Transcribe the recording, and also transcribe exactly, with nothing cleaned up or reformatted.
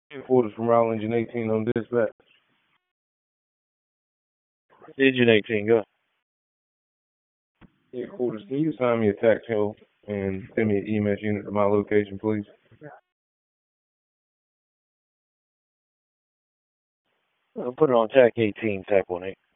Headquarters from Rowell Engine eighteen on dispatch. Engine eighteen, go. Headquarters, can you assign me a tax hill and send me an E M S unit to my location, please? I'll put it on T A C eighteen, T A C one eight.